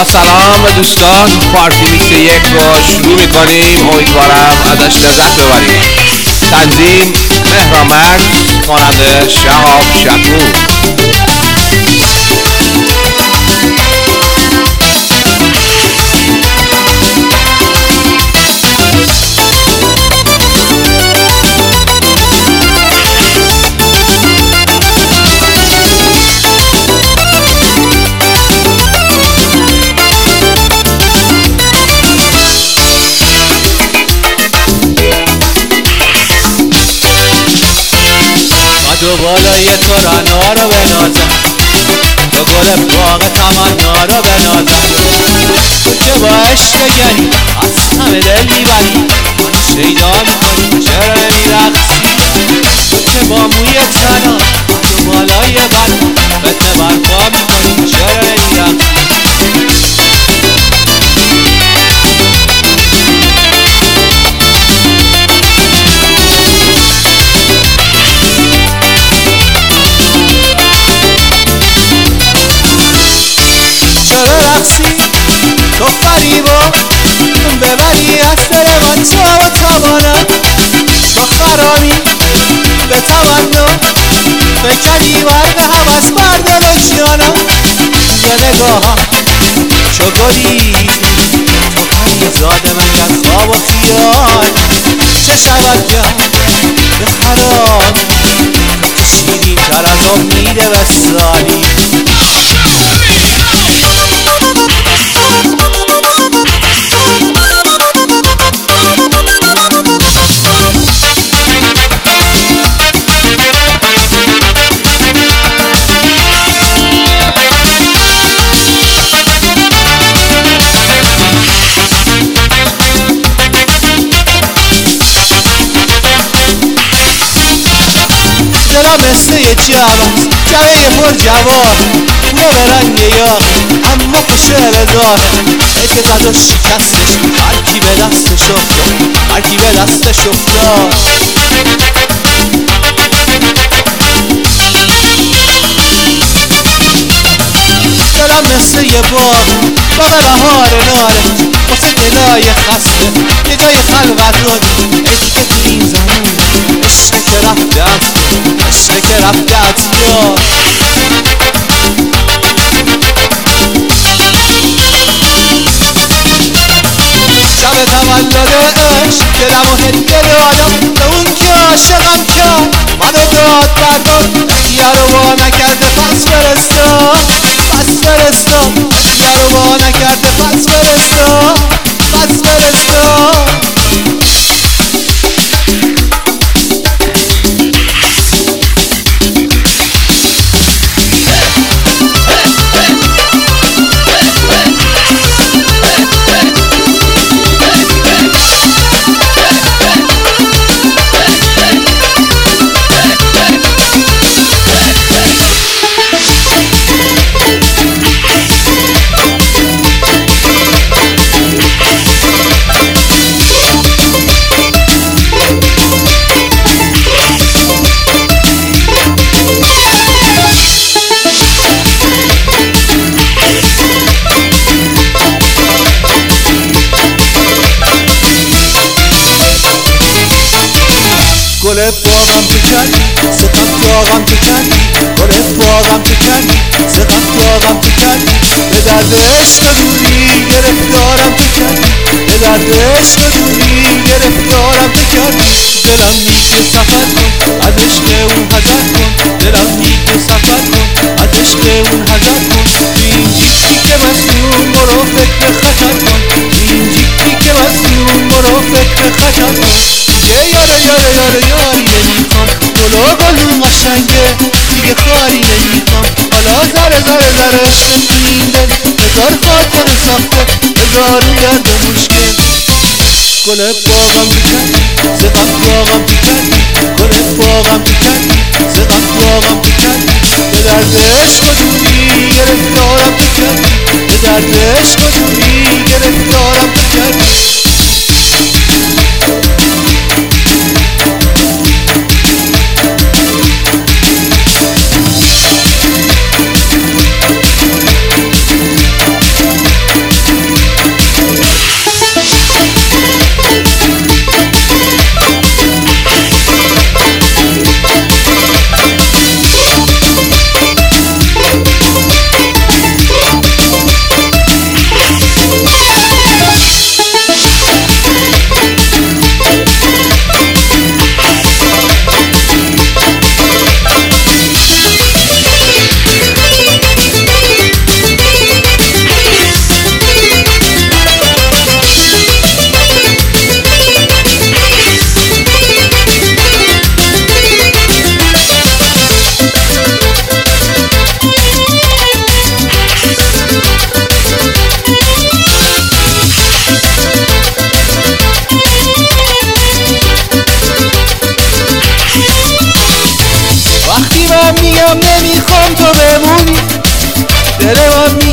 با سلام دوستان، پارتی میکس یک رو شروع میکنیم. امیدوارم ازش لذت ببریم. تنظیم مهرامرد، خواننده شهاب شکور. تو بالای تو رنا رو بنازم، تو گل باغ تمنا رو بنازم. تو که با عشق گری از همه دل میبری، من شیدا میکنی چرا نمیرقصی. تو که با موی طلا تو بالای بلا فتنه برپا میکنی چرا نمیرقصی. چرا رقصی تو فریبا ببری از دل من تا و توانم. تو خرامی به تمنا فکری ورد حوث بر دل جانم. یه نگاهم چو گلی تو پریزاد من در خواب و خیال. چه شود کرد به خراب تو که شیرین تر از امید وصالی. مثل یه جوان جوه پر جوان رو به رنگ یار اما خوشه بزار. که زد و شکستش هرکی به دستش افتاد، هرکی به دستش افتاد. دلم مثل یه باغ بهار ناره واسه دلای خسته یه جای خلوت داری. ای که تو این زمین عشق که رفته از تو، عشق که رفته از یار. شب تولد عشق دلم و هده دادم به اون که عاشقم کرد منو داد برداد. اختیار رو وا نکرده پس فرستاد، پس فرستاد. اختیار رو وا نکرده پس فرستاد، پس فرستاد. گل باغم تو کردی سقف داغم تو کردی. گل باغم تو کردی سقف داغم تو کردی. به درد عشق دوری گرفتارم تو کردی، به درد عشق دوری گرفتارم تو کردی. دلم میگه سفر کن از عشق اون حذر کن، دلم میگه سفر کن از عشق اون حذر کن. تو این جیبی که مصدوم برو فکر خطر کن، تو این جیبی که مصدوم برو فکر خطر کن. یاری نمیخوام گلا گلون قشنگه دیگه کاری نمیخوام. حالا ذره عشق تو این دل هزار خاطره ساخته هزارون درد و مشکل. گل باغم تو کردی سقف داغم تو کردی. گل باغم تو کردی سقف داغم تو کردی. به درد عشق و دوری گرفتارم تو کردی، به درد عشق و دوری گرفتارم تو کردی.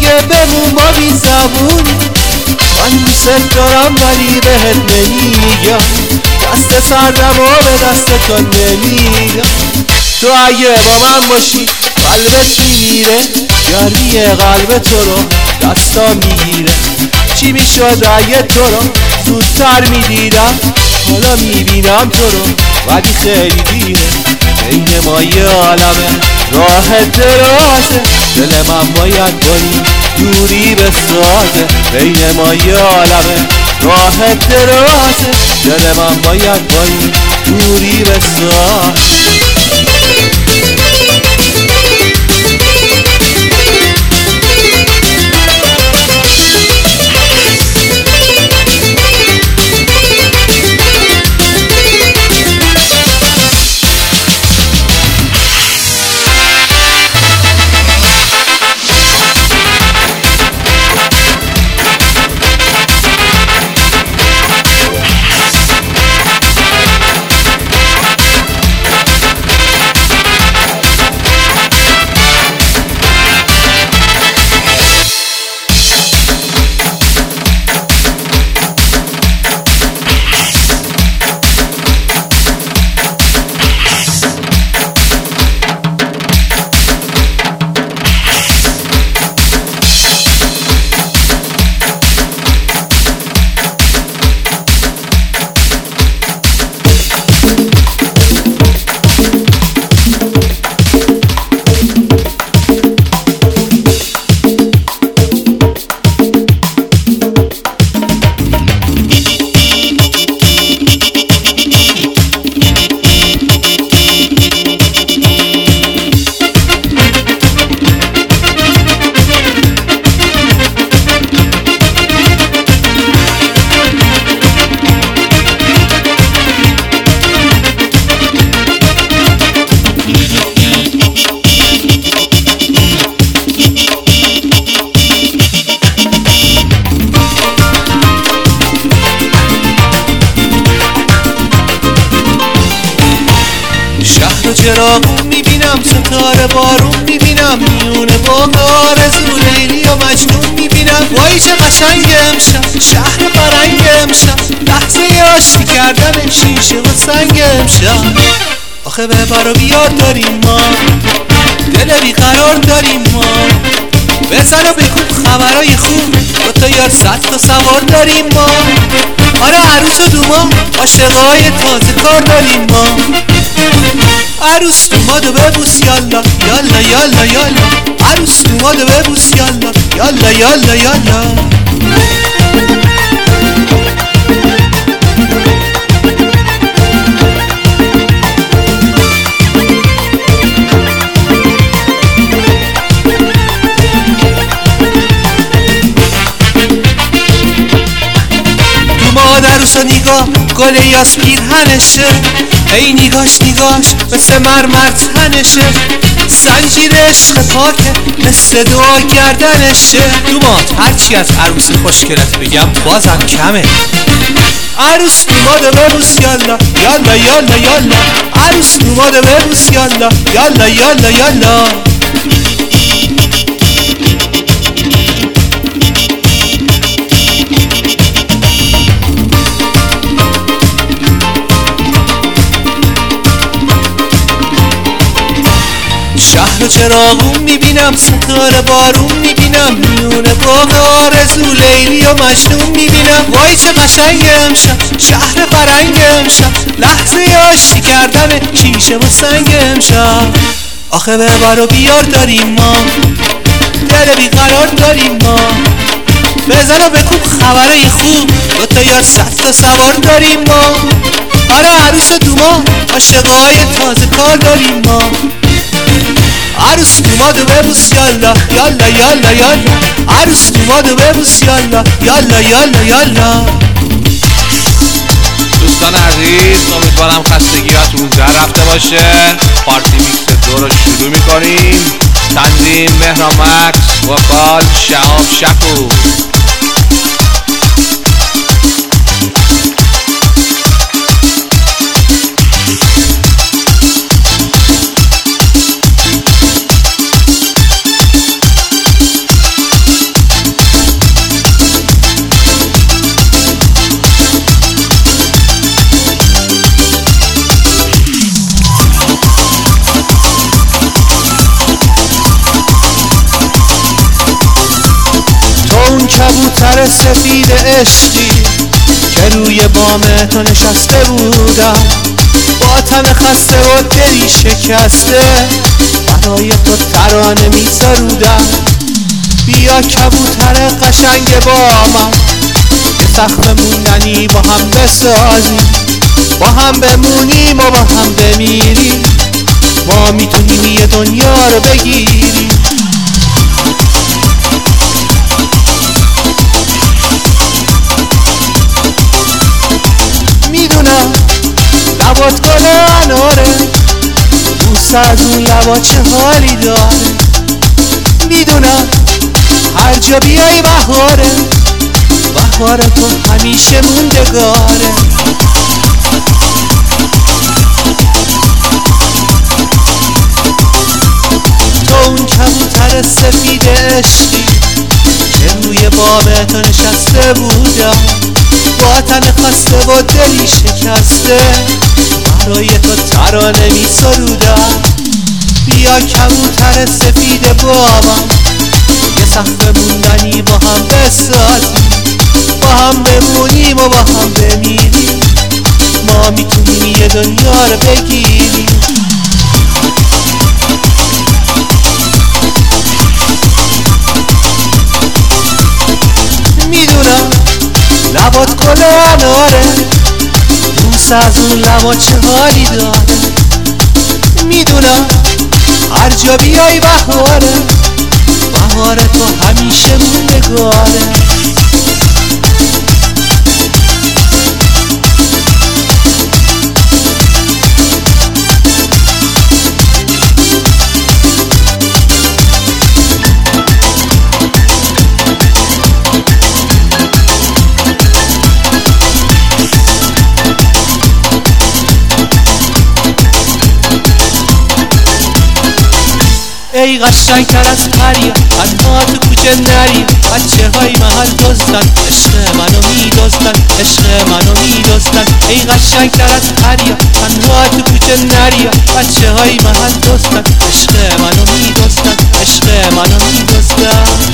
دیگه بمون با بی زبونی. من دوست دارم ولی بهت نمیگم، دست سردم و به دست تو نمیگم. تو اگه با من باشی قلبت میمیره، گرمی قلب تو رو دستا میگیره. چی میشد اگه تو رو زودتر میدیدم، حالا میبینم تو رو ولی خیلی دیره. بین ما یه عالمه راه درازه، دل من باید باری دوری بسازه. بین ما یه عالمه راه درازه، دل من باید باری دوری بسازه. چراغون میبینم، ستاره بارون میبینم، میونه باغ آرزو لیلی و مجنون میبینم. وای چه قشنگ امشب، شهر فرنگ امشب، لحظه آشتی کردن شیشه و سنگ امشب. آخه ببر و بیار داریم ما، دل بیقرار داریم ما، بزن و بکن خبرای خوب، دوتا یا 100 تا سوار داریم ما. آره عروس و دوما، عاشقای تازه کار داریم ما. عروس دومادو ببوس یالا یالا یالا یالا، عروس دومادو ببوس یالا یالا یالا یالا. دوماد عروسو نگاه، گل یاس پیرهنشه، ای نگاش مثل مرمر تنشه، زنجیر عشق پاکه مثل دعا گردنشه. دوماد هرچی از عروس خوشگلت بگم بازم کمه. عروس دومادو ببوس یالا یالا یالا یالا، عروس دومادو ببوس یالا یالا یالا یالا. شهر و چراغون میبینم، ستاره بارون میبینم، میونه باغ آرزو لیلی و مجنون میبینم. وای چه قشنگ امشب، شهر فرنگ امشب، لحظه آشتی کردن شیشه و سنگ امشب. آخه ببر و بیار داریم ما، دل بیقرار داریم ما، بزن و بکن خبرای خوب، دوتا یا 100 تا سوار داریم ما. آره عروس و دوما، عاشقای تازه کار داریم ما. عروس دومادو ببوس یالا یالا یالا یالا، عروس دومادو ببوس یالا یالا یالا یالا. دوستان عزیز، امیدوارم خستگیاتون در رفته باشه. پارتی میکس 2 رو شروع میکنیم. تنظیم مهران مکس، وکال شهاب شکو. کبوتر سفید عشقی که روی بام تو نشسته بودم، با تن خسته و دلی شکسته برای تو ترانه می سرودم. بیا کبوتر قشنگ با من، یه سخت موندنی با هم بسازیم، با هم بمونیم و با هم بمیریم، ما میتونیم یه دنیا رو بگیریم. میدونم لبات گل اناره، بوس از اون لبا چه حالی داره. میدونم هر جا بیای بهاره، بهار تو همیشه موندگاره. تو اون کبوتر سفید عشقی که روی بام تو نشسته بودم، با تن خسته و دلی شکسته برای تو ترانه می سرودم. بیا کبوتر سفید با من، یه سقف موندنی با هم بسازیم، با هم بمونیم و با هم بمیریم، ما میتونیم یه دنیا رو بگیریم. میدونم لبات گل اناره، بوس از اون لبا چه حالی داره. میدونم هر جا بیای بهاره، بهار تو همیشه موندگاره. ای قشنگتر از پریا، تنها تو کوچه نری، بچه های محل دزدن، عشق منو میدزدن، عشق منو میدزدن. ای قشنگتر از پریا، تنها تو کوچه نری، بچه های محل دزدن، عشق منو میدزدن، عشق منو میدزدن.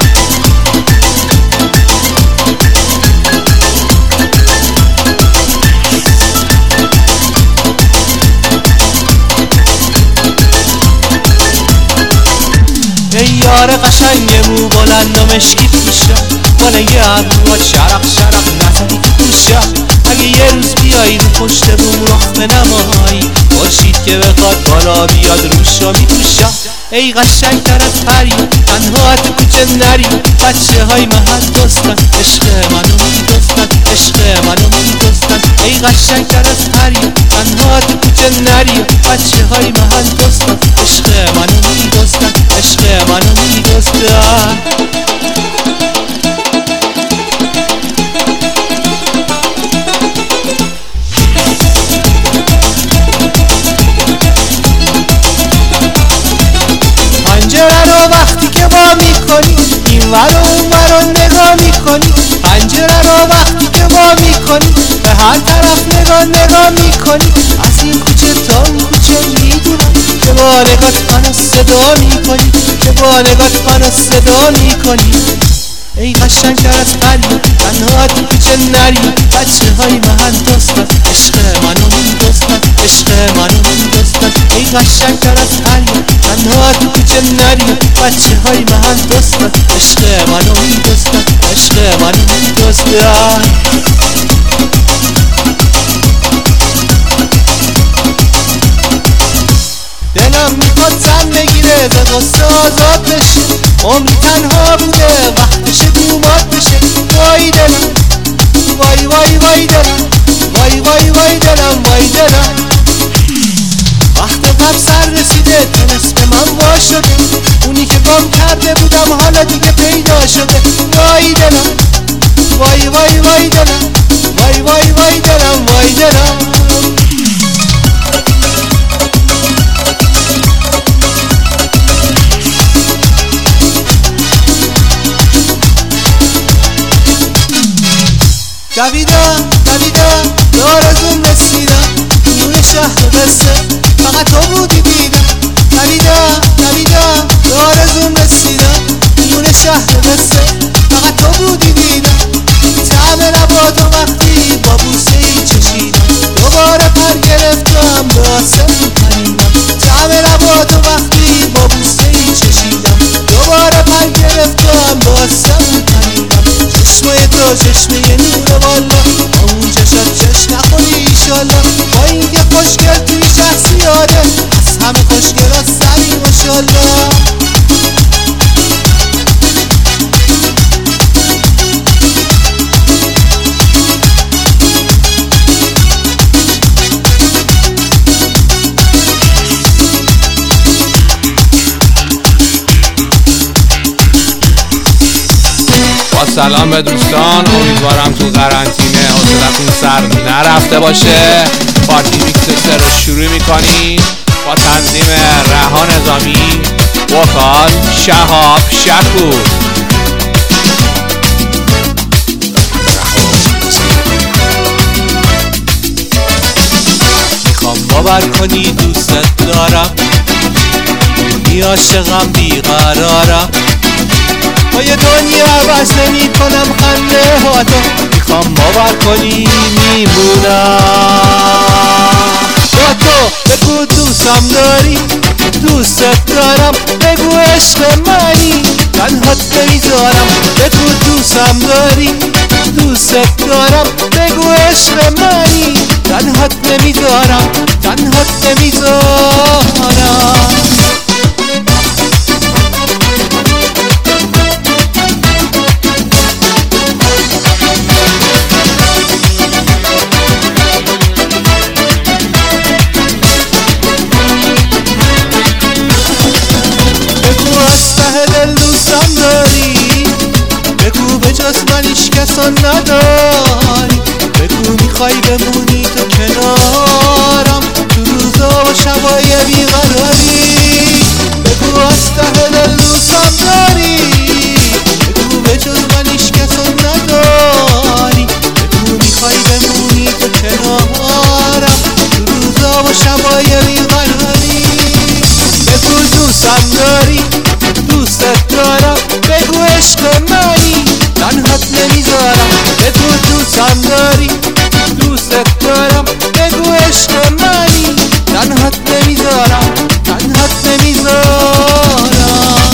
ای یار قشنگ مو بلند و مشکی پوشم، بالنگ ابروات شرق شرق نزدی تو گوشم. اگه یه روز بیایی رو پشت بوم رخ بنمایی، خورشید که بخواد بالا بیاد روشو میپوشم. ای قشنگتر از پریا، تنها تو کوچه نری، بچه های محل دزدن، عشق منو میدزدن، عشق منو میدزدن. ای قشنگتر از پریا، تنها تو کوچه نری، بچه های محل دزدن، عشق منو میدزدن، عشق منو میدزدن. پنجره رو وقتی که وا میکنی، این ور و اون ور رو نگاه میکنی. پنجره رو وقتی که وا میکنی، به هر طرف نگاه میکنی. از این کوچه تا اون کوچه میدونم که با نگات منو صدا میکنی، که با نگات منو صدا میکنی. ای قشنگتر از پریا، تنها تو کوچه نری، بچه های محل دزدن، عشق منو میدزدن، عشق منو میدزدن. ای قشنگتر از پریا، تنها تو کوچه نری، بچه های محل دزدن، عشق منو میدزدن، عشق منو میدزدن. دلم میخواد زن بگیره، ز غصه آزاد بشه، عمری تنها بوده وقتشه دومات بشه. وای دلم، وای وای وای دلم، وای وای وای دلم، وای دلم. وقت قبل سر رسیده، تونست به من وا شده، اونی که گم کرده بودم حالا دیگه پیدا شده. وای دلم، وای وای وای دلم، وای وای وای دلم، وای دلم. دویدم دویدم به آرزوم رسیدم، نور شهر قصه فقط تو بودی دیدم. دویدم دویدم به آرزوم رسیدم، نور شهر قصه فقط تو بودی دیدم. با سلام به دوستان، امیدوارم تو قرنطینه حوصلتون سر نرفته باشه. پارتی میکس رو شروع میکنیم با تنظیم رها نظامی، وکال شهاب شکور. میخوام باور کنی دوست دارم، بی عاشقم بیقرارم، با یه دنیا عوض نمی کنم خنده هاتو. میخوام باور کنی میمونم با تو. بگو دوستم داری، دوست دارم، بگو عشق منی، تنهات نمیذارم. بگو دوستم داری، دوست دارم، بگو عشق منی، تنهات نمیذارم، تنهات نمیذارم. دوستم داری، بگو به جز من هیچ کسا نداری، بگو میخوای بمونی تو کنارم تو روزا و شبای بیقراری. بگو از ته دل دوستم داری، بگو به جز من هیچ کسا نداری، بگو میخوای بمونی تو کنارم تو روزا و شبای بیقراری. بگو دوستم داری، دوست دارم، بگو عشق منی، تنهات نمیذارم. بگو دوستم داری، دوست دارم، بگو عشق منی، تنهات نمیذارم، تنهات نمیذارم.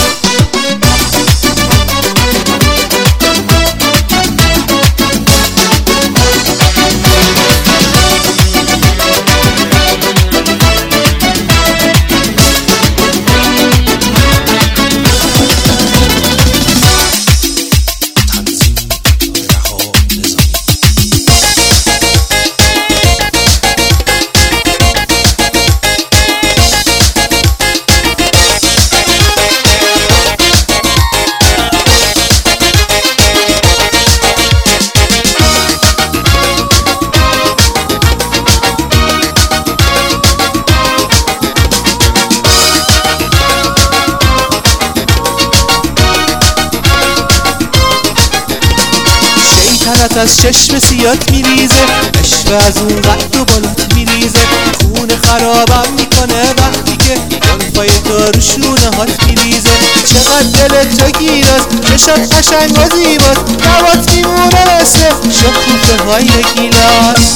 تنت از چشم سیات میریزه، عشق از اون قد و بالات میریزه، خون خرابم میکنه وقتی که دنفای تو رو شونه هات میریزه. چقدر دلت تو گیراست، چشات قشنگ و زیباست، نبات میمونه مثل شکوفه های گیلاس.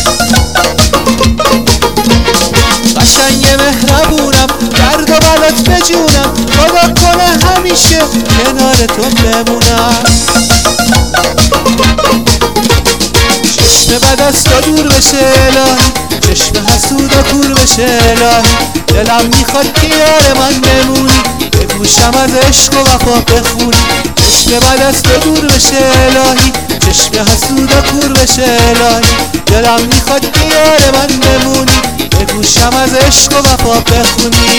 قشنگ مهربونم، درد و بلات بجونم، خدا کنه همیشه کنار تو بمونم. چشم بد از تو دور بشه الهی، چشم حسود و کور بشه الهی، دلم میخواد که یار من بمونی، بگوشم از عشق و وفا بخونی. چشم بد از تو دور بشه الهی، چشم حسود و کور بشه الهی، دلم میخواد که یار من بمونی، بگوشم از عشق و وفا بخونی.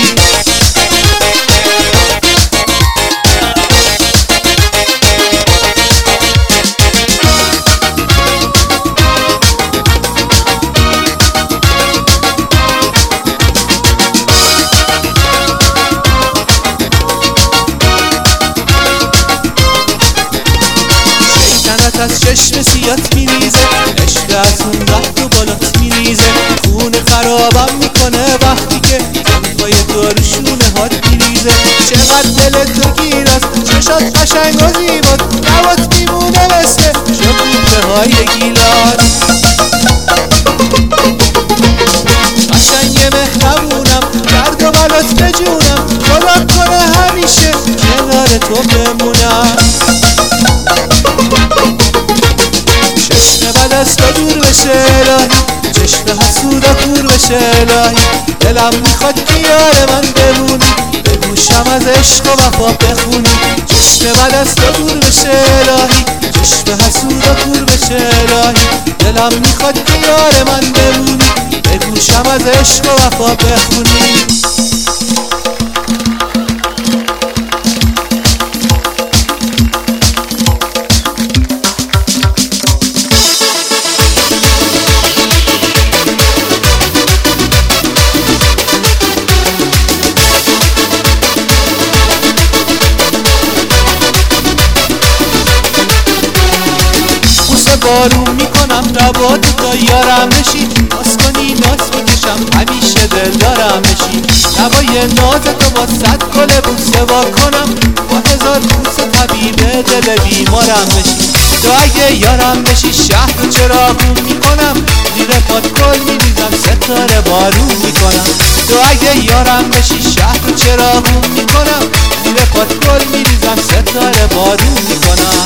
از چشم سیات میریزه، عشق از اون قد و بالات میریزه، خون خرابم میکنه وقتی که دنفای تو رو شونه هات میریزه. چقدر دلت تو گیراست، چشات قشنگ و زیباست، نبات میمونه مثل شکوفه های گیلاس. قشنگ مهربونم، درد و بلات بجونم، خدا کنه همیشه کنار تو بمونم. چشم بد از تو دور بشه الهی، چشم حسود و کور بشه الهی، دلم میخواد که یار من بمونی، بگوشم از عشق و وفا بخونی. چشم بد از تو دور بشه الهی، چشم حسود و کور بشه الهی، دلم میخواد که یار من بمونی، بگوشم از عشق و وفا بخونی. بارون میکنم لبات تا یارم بشی، باز کنی ناز میکشم همیشه دلدارم بشی. نوای نازتو با 100 گل بوسه وا کنم، با 1000 بوسه طبیب دل بیمارم بشی. تو اگه یارم بشی شهر رو چراغون میکنم، زیر پات گل میریزم ستاره بارون میکنم. تو اگه یارم بشی شهر رو چراغون میکنم، زیر پات گل میریزم ستاره بارون میکنم.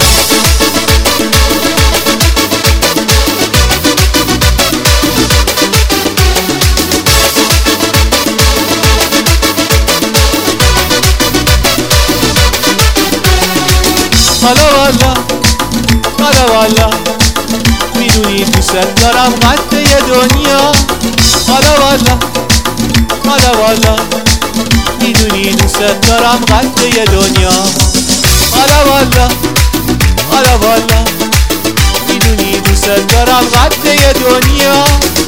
حالا والا میدونی دوست دارم قد یه دنیا. حالا والا میدونی دوست دارم قد یه دنیا. حالا والا میدونی دوست دارم قد یه دنیا.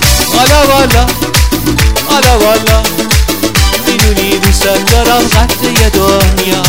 حالا والا میدونی دوست دارم قد یه دنیا.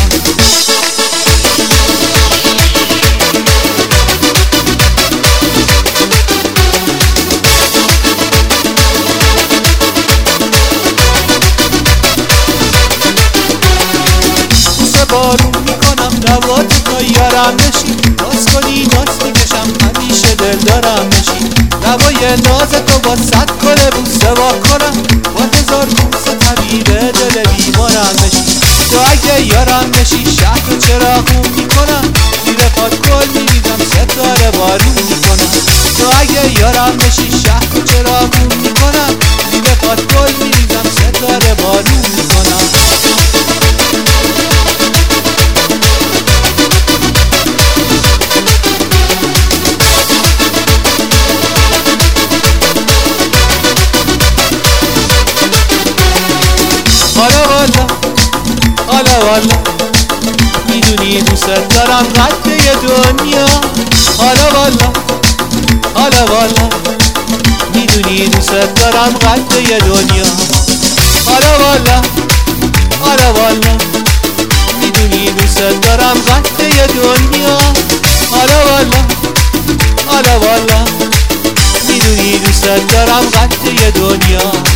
بارون میکنم لبات تا یارم بشی، باز کنی ناز میکشم همیشه دلدارم بشی. نوای نازتو با 100 گل بوسه وا کنم، با 1000 بوسه طبیب دل بیمارم بشی. تو اگه یارم بشی شهر رو چراغون میکنم، زیر پات گل میریزم ستاره بارون میکنم. تو اگه یارم بشی شهر رو چراغون میکنم، زیر پات گل میریزم ستاره بارون میکنم. حالا والا میدونی دوست دارم قد یه دنیا. حالا والا میدونی دوست دارم قد یه دنیا. حالا والا میدونی دوست دارم قد یه دنیا. حالا والا میدونی دوست دارم قد یه دنیا.